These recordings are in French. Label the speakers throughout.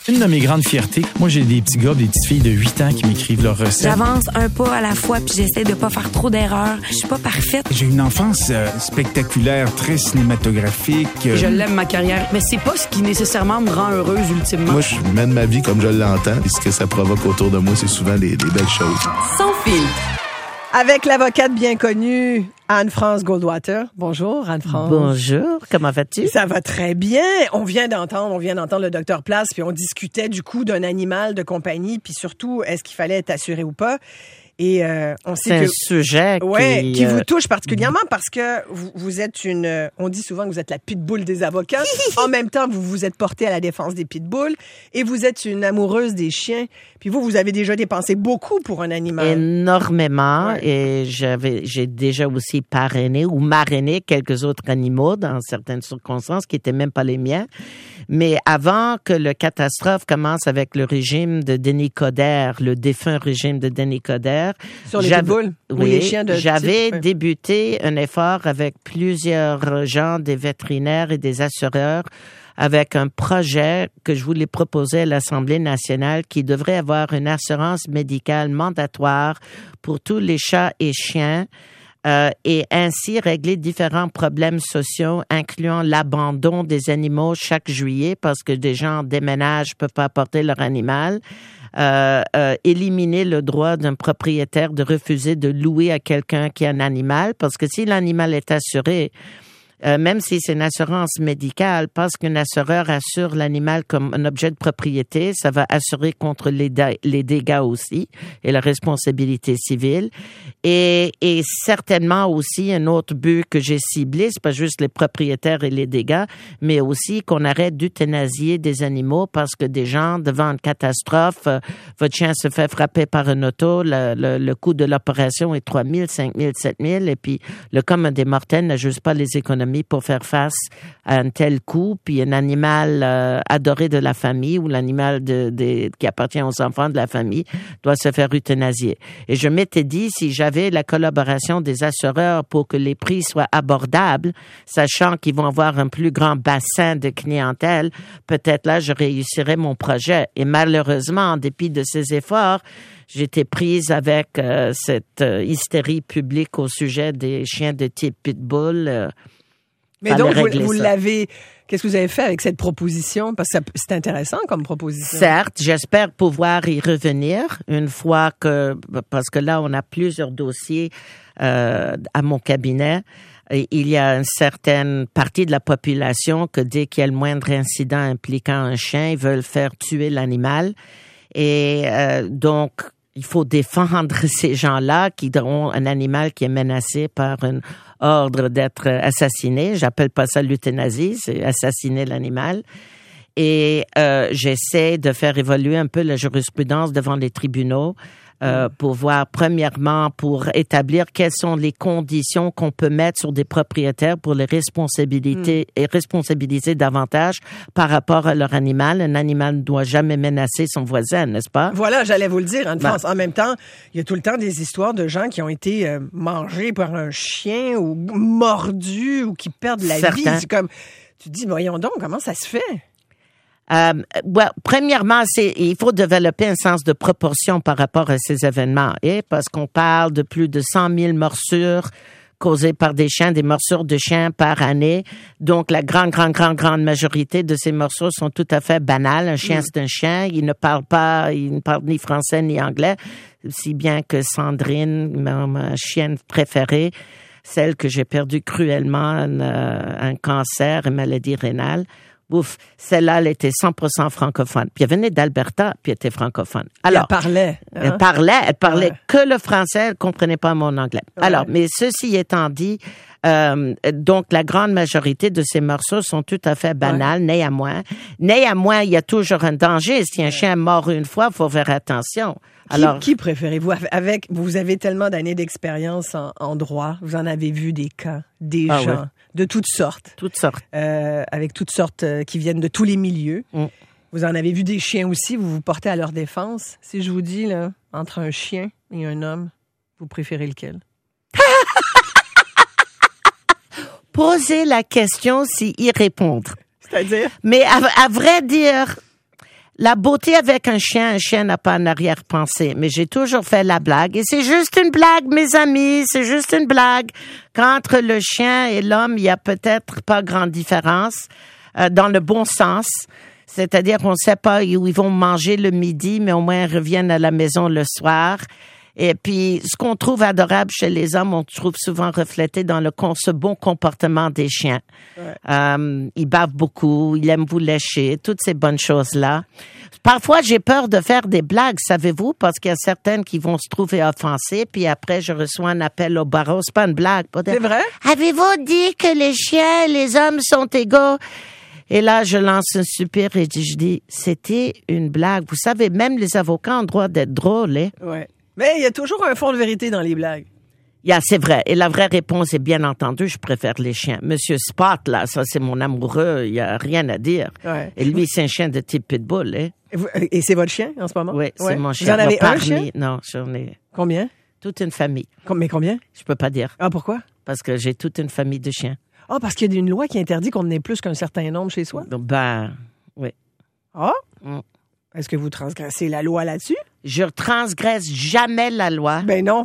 Speaker 1: Une de mes grandes fiertés, moi j'ai des petits gars, des petites filles de 8 ans qui m'écrivent leurs recettes.
Speaker 2: J'avance un pas à la fois puis j'essaie de pas faire trop d'erreurs. Je suis pas parfaite.
Speaker 3: J'ai une enfance spectaculaire, très cinématographique.
Speaker 4: Je l'aime ma carrière, mais c'est pas ce qui nécessairement me rend heureuse ultimement.
Speaker 5: Moi, je mène ma vie comme je l'entends. Et ce que ça provoque autour de moi, c'est souvent des belles choses.
Speaker 6: Sans filtre. Avec l'avocate bien connue, Anne-France Goldwater. Bonjour, Anne-France.
Speaker 7: Bonjour, comment vas-tu?
Speaker 6: Ça va très bien. On vient d'entendre le docteur Place, puis on discutait du coup d'un animal de compagnie, puis surtout, est-ce qu'il fallait être assuré ou pas? Et on sait que
Speaker 7: c'est un sujet
Speaker 6: qui vous touche particulièrement parce que vous êtes on dit souvent que vous êtes la pitbull des avocats. En même temps, vous vous êtes portée à la défense des pitbulls et vous êtes une amoureuse des chiens. Puis vous avez déjà dépensé beaucoup pour un animal.
Speaker 7: Énormément.
Speaker 6: Ouais.
Speaker 7: Et j'ai déjà aussi parrainé ou marrainé quelques autres animaux dans certaines circonstances qui étaient même pas les miens. Mais avant que le catastrophe commence avec le régime de Denis Coderre, le défunt régime de Denis Coderre.
Speaker 6: Sur les pitbulls ou les chiens de
Speaker 7: j'avais
Speaker 6: type,
Speaker 7: débuté un effort avec plusieurs gens, des vétérinaires et des assureurs, avec un projet que je voulais proposer à l'Assemblée nationale qui devrait avoir une assurance médicale mandatoire pour tous les chats et chiens. Et ainsi régler différents problèmes sociaux, incluant l'abandon des animaux chaque juillet parce que des gens déménagent, peuvent pas apporter leur animal. Éliminer le droit d'un propriétaire de refuser de louer à quelqu'un qui a un animal, parce que si l'animal est assuré, même si c'est une assurance médicale, parce qu'un assureur assure l'animal comme un objet de propriété, ça va assurer contre les dégâts aussi et la responsabilité civile. Et certainement aussi un autre but que j'ai ciblé, c'est pas juste les propriétaires et les dégâts, mais aussi qu'on arrête d'euthanasier des animaux parce que des gens, devant une catastrophe, votre chien se fait frapper par une auto, le coût de l'opération est 3 000, 5 000, 7 000, et puis le commun des mortels n'a juste pas les économies pour faire face à un tel coût, puis un animal adoré de la famille ou l'animal qui appartient aux enfants de la famille doit se faire euthanasier. Et je m'étais dit, si j'avais la collaboration des assureurs pour que les prix soient abordables, sachant qu'ils vont avoir un plus grand bassin de clientèle, peut-être là, je réussirais mon projet. Et malheureusement, en dépit de ces efforts, j'étais prise avec cette hystérie publique au sujet des chiens de type pitbull.
Speaker 6: Mais donc, vous l'avez... Qu'est-ce que vous avez fait avec cette proposition? Parce que c'est intéressant comme proposition.
Speaker 7: Certes, j'espère pouvoir y revenir une fois parce que là, on a plusieurs dossiers à mon cabinet. Et il y a une certaine partie de la population que dès qu'il y a le moindre incident impliquant un chien, ils veulent faire tuer l'animal. Et donc, il faut défendre ces gens-là qui ont un animal qui est menacé par un ordre d'être assassiné. J'appelle pas ça l'euthanasie, c'est assassiner l'animal. Et j'essaie de faire évoluer un peu la jurisprudence devant les tribunaux pour voir, premièrement, pour établir quelles sont les conditions qu'on peut mettre sur des propriétaires pour les responsabiliser davantage par rapport à leur animal. Un animal ne doit jamais menacer son voisin, n'est-ce pas?
Speaker 6: Voilà, j'allais vous le dire, Anne-France. En même temps, il y a tout le temps des histoires de gens qui ont été mangés par un chien ou mordus ou qui perdent la vie. C'est comme, tu te dis, voyons donc, comment ça se fait?
Speaker 7: Premièrement, il faut développer un sens de proportion par rapport à ces événements, parce qu'on parle de plus de 100 000 morsures causées par des chiens, des morsures de chiens par année. Donc, la grande majorité de ces morsures sont tout à fait banales. Un chien, c'est un chien. Il ne parle ni français ni anglais, si bien que Sandrine, ma chienne préférée, celle que j'ai perdue cruellement, un cancer, une maladie rénale, ouf, celle-là, elle était 100% francophone. Puis elle venait d'Alberta, puis elle était francophone. Alors,
Speaker 6: elle parlait. Hein?
Speaker 7: Elle parlait que le français, elle comprenait pas mon anglais. Ouais. Alors, mais ceci étant dit, donc la grande majorité de ces morceaux sont tout à fait banales, néanmoins. Néanmoins, il y a toujours un danger. Si un chien est mort une fois, il faut faire attention. Alors,
Speaker 6: qui préférez-vous? Vous avez tellement d'années d'expérience en droit, vous en avez vu des cas, des gens, ouais, de toutes sortes.
Speaker 7: Toutes sortes.
Speaker 6: Avec toutes sortes qui viennent de tous les milieux. Vous en avez vu des chiens aussi, vous vous portez à leur défense. Si je vous dis, là, entre un chien et un homme, vous préférez lequel?
Speaker 7: Poser la question, c'est y répondre.
Speaker 6: C'est-à-dire?
Speaker 7: Mais à vrai dire, la beauté avec un chien n'a pas en arrière-pensée. Mais j'ai toujours fait la blague. Et c'est juste une blague, mes amis. C'est juste une blague. Qu'entre le chien et l'homme, il y a peut-être pas grande différence, dans le bon sens. C'est-à-dire qu'on ne sait pas où ils vont manger le midi, mais au moins ils reviennent à la maison le soir. Et puis, ce qu'on trouve adorable chez les hommes, on trouve souvent reflété dans ce bon comportement des chiens. Ouais. Ils bavent beaucoup, ils aiment vous lécher, toutes ces bonnes choses-là. Parfois, j'ai peur de faire des blagues, savez-vous, parce qu'il y a certaines qui vont se trouver offensées, puis après, je reçois un appel au barreau. C'est pas une blague.
Speaker 6: C'est vrai?
Speaker 7: Avez-vous dit que les chiens et les hommes sont égaux? Et là, je lance un soupir et je dis, c'était une blague. Vous savez, même les avocats ont le droit d'être drôles, hein?
Speaker 6: Ouais. Mais il y a toujours un fond de vérité dans les blagues.
Speaker 7: C'est vrai. Et la vraie réponse est bien entendu, je préfère les chiens. Monsieur Spot, là, ça, c'est mon amoureux, il y a rien à dire. Ouais. Et lui, c'est un chien de type pitbull, hein?
Speaker 6: Et c'est votre chien, en ce moment?
Speaker 7: Oui, c'est mon chien.
Speaker 6: Vous en avez un chien?
Speaker 7: Non, j'en ai...
Speaker 6: Combien?
Speaker 7: Toute une famille.
Speaker 6: Mais combien?
Speaker 7: Je peux pas dire.
Speaker 6: Ah, pourquoi?
Speaker 7: Parce que j'ai toute une famille de chiens.
Speaker 6: Ah, parce qu'il y a une loi qui interdit qu'on en ait plus qu'un certain nombre chez soi?
Speaker 7: Oui.
Speaker 6: Ah? Est-ce que vous transgressez la loi là-dessus?
Speaker 7: Je transgresse jamais la loi.
Speaker 6: Ben non.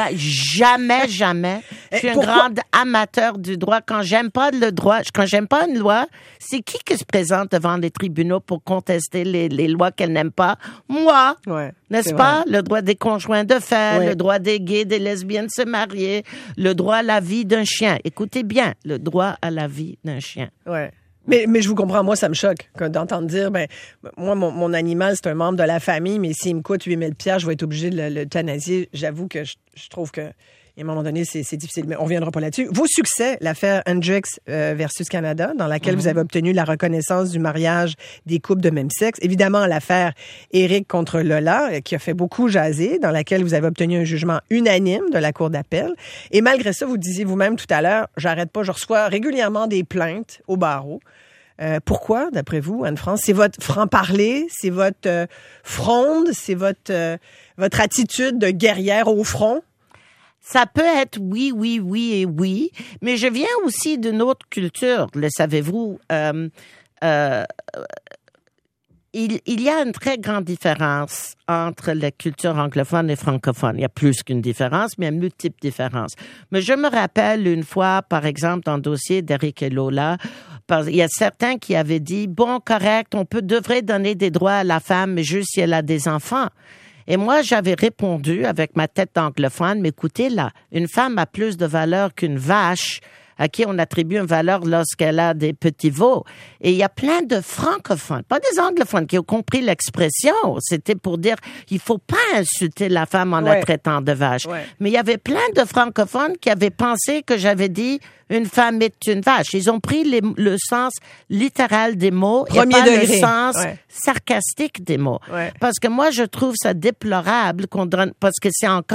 Speaker 7: Jamais. Je suis un grand amateur du droit. Quand j'aime pas le droit, quand j'aime pas une loi, c'est qui se présente devant les tribunaux pour contester les lois qu'elle n'aime pas? Moi. Ouais, n'est-ce pas? Vrai. Le droit des conjoints de fait, le droit des gays, des lesbiennes de se marier, le droit à la vie d'un chien. Écoutez bien, le droit à la vie d'un chien.
Speaker 6: Ouais. Mais je vous comprends, moi, ça me choque d'entendre dire, moi, mon animal, c'est un membre de la famille, mais s'il me coûte 8 000 $, je vais être obligé de l'euthanasier. J'avoue que je trouve que, à un moment donné, c'est difficile. Mais on ne viendra pas là-dessus. Vos succès, l'affaire Hendrix versus Canada, dans laquelle vous avez obtenu la reconnaissance du mariage des couples de même sexe. Évidemment, l'affaire Éric contre Lola, qui a fait beaucoup jaser, dans laquelle vous avez obtenu un jugement unanime de la Cour d'appel. Et malgré ça, vous disiez vous-même tout à l'heure, j'arrête pas, je reçois régulièrement des plaintes au barreau. Pourquoi, d'après vous, Anne-France? C'est votre franc-parler, c'est votre fronde, c'est votre attitude de guerrière au front?
Speaker 7: Ça peut être oui, mais je viens aussi d'une autre culture, le savez-vous. Il y a une très grande différence entre la culture anglophone et francophone. Il y a plus qu'une différence, mais il y a une multiple différence. Mais je me rappelle une fois, par exemple, dans le dossier d'Éric et Lola, il y a certains qui avaient dit, bon, correct, devrait donner des droits à la femme, mais juste si elle a des enfants. Et moi, j'avais répondu avec ma tête anglophone, mais écoutez là, une femme a plus de valeur qu'une vache à qui on attribue une valeur lorsqu'elle a des petits veaux. Et il y a plein de francophones, pas des anglophones, qui ont compris l'expression. C'était pour dire, il faut pas insulter la femme en la traitant de vache. Ouais. Mais il y avait plein de francophones qui avaient pensé que j'avais dit, une femme est une vache. Ils ont pris le sens littéral des mots et pas le sens sarcastique des mots. Ouais. Parce que moi, je trouve ça déplorable parce que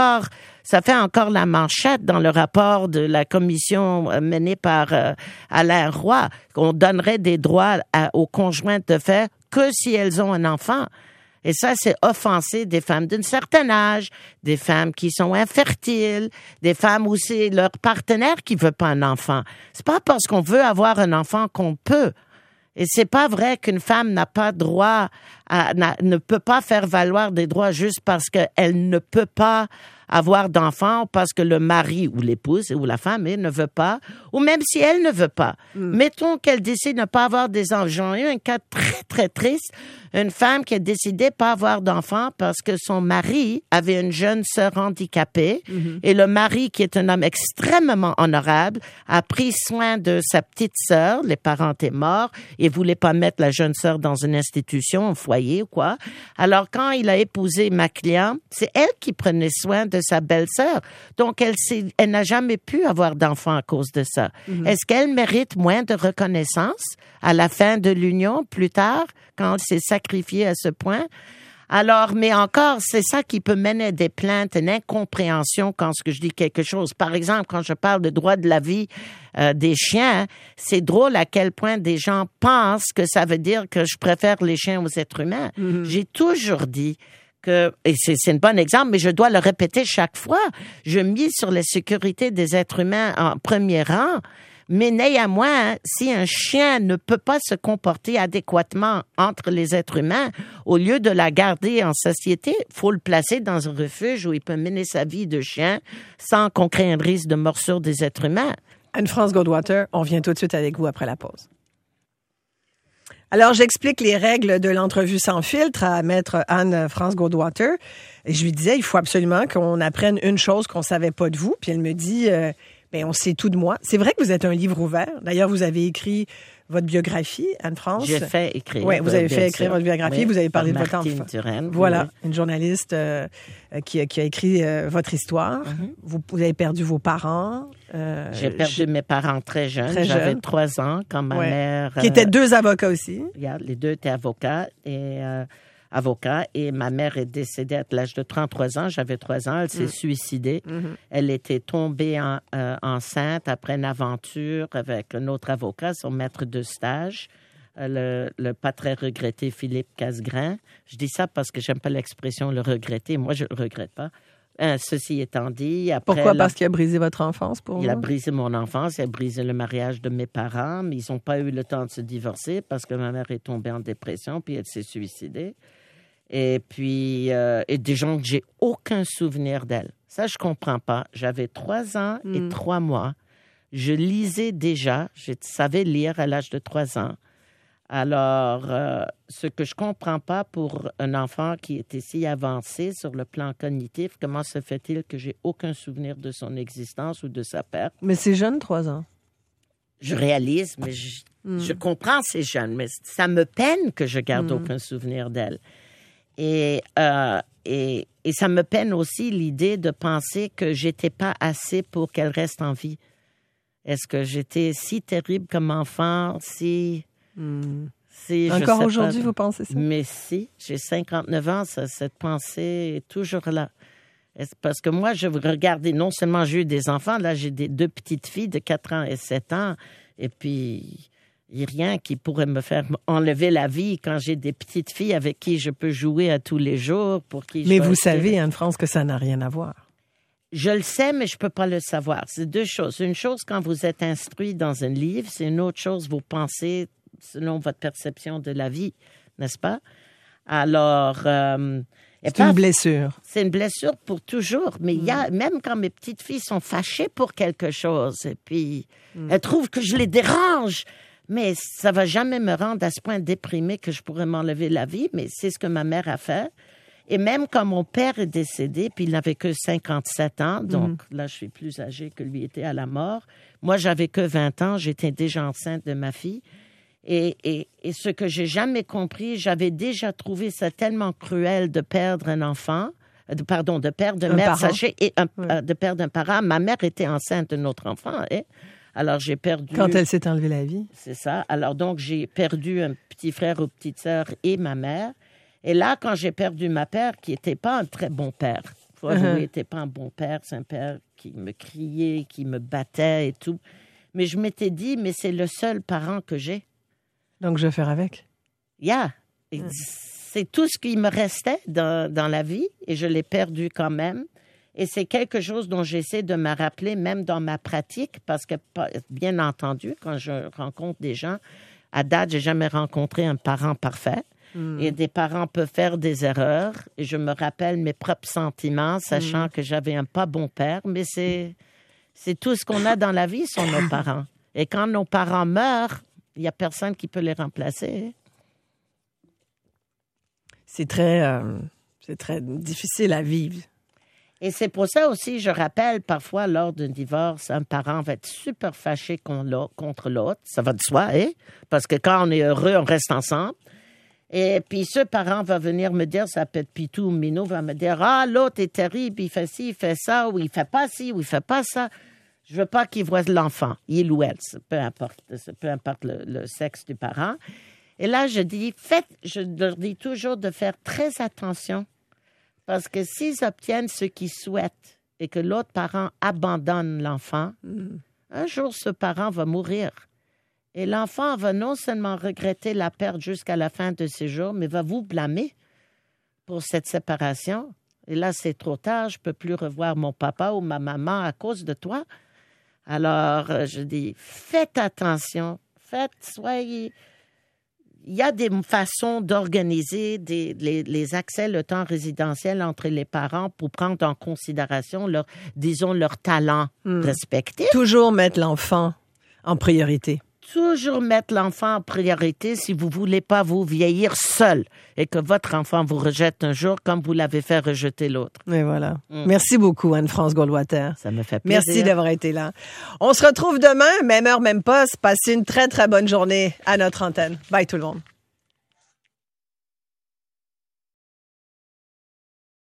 Speaker 7: ça fait encore la manchette dans le rapport de la commission menée par Alain Roy, qu'on donnerait des droits aux conjointes de fait que si elles ont un enfant. Et ça, c'est offenser des femmes d'un certain âge, des femmes qui sont infertiles, des femmes où c'est leur partenaire qui veut pas un enfant. C'est pas parce qu'on veut avoir un enfant qu'on peut. Et c'est pas vrai qu'une femme n'a pas droit ne peut pas faire valoir des droits juste parce qu'elle ne peut pas avoir d'enfants parce que le mari ou l'épouse ou la femme ne veut pas, ou même si elle ne veut pas. Mettons qu'elle décide de ne pas avoir des enfants. J'ai eu un cas très, très triste. Une femme qui a décidé de pas avoir d'enfants parce que son mari avait une jeune sœur handicapée et le mari, qui est un homme extrêmement honorable, a pris soin de sa petite sœur. Les parents étaient morts et voulait pas mettre la jeune sœur dans une institution, un foyer ou quoi. Alors, quand il a épousé ma cliente, c'est elle qui prenait soin de sa belle-sœur. Donc, elle n'a jamais pu avoir d'enfant à cause de ça. Est-ce qu'elle mérite moins de reconnaissance à la fin de l'union, plus tard, quand elle s'est sacrifiée à ce point? Alors, mais encore, c'est ça qui peut mener des plaintes, une incompréhension quand je dis quelque chose. Par exemple, quand je parle de droit de la vie des chiens, c'est drôle à quel point des gens pensent que ça veut dire que je préfère les chiens aux êtres humains. J'ai toujours dit et c'est un bon exemple, mais je dois le répéter chaque fois, je mise sur la sécurité des êtres humains en premier rang. Mais néanmoins, si un chien ne peut pas se comporter adéquatement entre les êtres humains, au lieu de la garder en société, faut le placer dans un refuge où il peut mener sa vie de chien sans qu'on crée un risque de morsure des êtres humains.
Speaker 6: Anne-France Goldwater, on vient tout de suite avec vous après la pause. Alors, j'explique les règles de l'entrevue sans filtre à maître Anne-France Goldwater. Et je lui disais, il faut absolument qu'on apprenne une chose qu'on savait pas de vous. Puis elle me dit, on sait tout de moi. C'est vrai que vous êtes un livre ouvert. D'ailleurs, vous avez écrit votre biographie, Anne-France.
Speaker 7: J'ai fait écrire.
Speaker 6: Oui, vous avez fait écrire votre biographie.
Speaker 7: Oui,
Speaker 6: vous avez parlé de votre
Speaker 7: Martine
Speaker 6: enfant.
Speaker 7: Turenne.
Speaker 6: Voilà,
Speaker 7: Oui.
Speaker 6: une journaliste qui a écrit votre histoire.
Speaker 7: Mm-hmm.
Speaker 6: Vous avez perdu vos parents.
Speaker 7: J'ai perdu mes parents très jeunes.
Speaker 6: Très
Speaker 7: J'avais
Speaker 6: jeune.
Speaker 7: 3 ans quand ma mère...
Speaker 6: Qui étaient 2 avocats aussi.
Speaker 7: Les 2 étaient avocats et ma mère est décédée à l'âge de 33 ans. J'avais 3 ans. Elle s'est suicidée. Elle était tombée enceinte après une aventure avec un autre avocat, son maître de stage, le pas très regretté Philippe Casgrain. Je dis ça parce que j'aime pas l'expression le regretter. Moi, je le regrette pas. Ceci étant dit, après...
Speaker 6: Pourquoi? Parce qu'il a brisé votre enfance pour vous?
Speaker 7: Il a brisé mon enfance, il a brisé le mariage de mes parents, mais ils n'ont pas eu le temps de se divorcer parce que ma mère est tombée en dépression, puis elle s'est suicidée. Et puis, et des gens que j'ai aucun souvenir d'elle. Ça, je comprends pas. J'avais 3 ans et 3 mois. Je lisais déjà, je savais lire à l'âge de 3 ans. Alors, ce que je comprends pas pour un enfant qui était si avancé sur le plan cognitif, comment se fait-il que j'ai aucun souvenir de son existence ou de sa perte?
Speaker 6: Mais c'est jeune, 3 ans.
Speaker 7: Je réalise, mais je comprends ces jeunes, mais ça me peine que je garde aucun souvenir d'elle. Et ça me peine aussi l'idée de penser que j'étais pas assez pour qu'elle reste en vie. Est-ce que j'étais si terrible comme enfant, si
Speaker 6: Encore aujourd'hui, vous pensez ça?
Speaker 7: Mais si, j'ai 59 ans, cette pensée est toujours là. Parce que moi, je regardais, non seulement j'ai eu des enfants, là j'ai 2 petites filles de 4 ans et 7 ans, et puis il n'y a rien qui pourrait me faire enlever la vie quand j'ai des petites filles avec qui je peux jouer à tous les jours.
Speaker 6: Mais vous savez, Anne-France, que ça n'a rien à voir.
Speaker 7: Je le sais, mais je peux pas le savoir. C'est 2 choses. Une chose, quand vous êtes instruit dans un livre, c'est une autre chose, vous pensez selon votre perception de la vie, n'est-ce pas? Alors...
Speaker 6: c'est une blessure.
Speaker 7: C'est une blessure pour toujours. Mais il y a, même quand mes petites filles sont fâchées pour quelque chose, et puis elles trouvent que je les dérange, mais ça va jamais me rendre à ce point déprimée que je pourrais m'enlever la vie, mais c'est ce que ma mère a fait. Et même quand mon père est décédé, puis il n'avait que 57 ans, donc là, je suis plus âgée que lui était à la mort. Moi, j'avais que 20 ans, j'étais déjà enceinte de ma fille. Et ce que j'ai jamais compris, j'avais déjà trouvé ça tellement cruel de perdre un enfant, de perdre un mère, sachez, et de perdre un parent. Ma mère était enceinte d'un autre enfant, hein? Alors j'ai perdu...
Speaker 6: Quand elle s'est enlevée la vie.
Speaker 7: C'est ça. Alors donc j'ai perdu un petit frère ou petite sœur et ma mère. Et là, quand j'ai perdu ma père, qui n'était pas un très bon père, il faut avouer, n'était pas un bon père, c'est un père qui me criait, qui me battait et tout. Mais je m'étais dit, mais c'est le seul parent que j'ai.
Speaker 6: Donc, je vais faire avec.
Speaker 7: C'est tout ce qui me restait dans la vie et je l'ai perdu quand même. Et c'est quelque chose dont j'essaie de me rappeler même dans ma pratique parce que, bien entendu, quand je rencontre des gens, à date, j'ai jamais rencontré un parent parfait. Et des parents peuvent faire des erreurs. Et je me rappelle mes propres sentiments, sachant que j'avais un pas bon père. Mais c'est tout ce qu'on a dans la vie, sont nos parents. Et quand nos parents meurent, il n'y a personne qui peut les remplacer.
Speaker 6: C'est très difficile à vivre.
Speaker 7: Et c'est pour ça aussi, je rappelle, parfois, lors d'un divorce, un parent va être super fâché contre l'autre. Ça va de soi, hein? Parce que quand on est heureux, on reste ensemble. Et puis, ce parent va venir me dire, ça peut être Pitou ou Minou, va me dire, ah, l'autre est terrible, il fait ci, il fait ça, ou il fait pas ci, ou il fait pas ça. Je veux pas qu'il voie l'enfant, il ou elle, peu importe le sexe du parent. Et là, je leur dis toujours de faire très attention, parce que s'ils obtiennent ce qu'ils souhaitent et que l'autre parent abandonne l'enfant, un jour, ce parent va mourir. Et l'enfant va non seulement regretter la perte jusqu'à la fin de ses jours, mais va vous blâmer pour cette séparation. Et là, c'est trop tard, je ne peux plus revoir mon papa ou ma maman à cause de toi. Alors, je dis, faites attention, soyez... Il y a des façons d'organiser les accès, le temps résidentiel entre les parents pour prendre en considération leur talent respectif.
Speaker 6: Toujours mettre l'enfant en priorité.
Speaker 7: Toujours mettre l'enfant en priorité si vous voulez pas vous vieillir seul et que votre enfant vous rejette un jour comme vous l'avez fait rejeter l'autre.
Speaker 6: Et voilà. Merci beaucoup, Anne-France Goldwater.
Speaker 7: Ça me fait plaisir.
Speaker 6: Merci d'avoir été là. On se retrouve demain, même heure, même poste. Passez une très, très bonne journée à notre antenne. Bye tout le monde.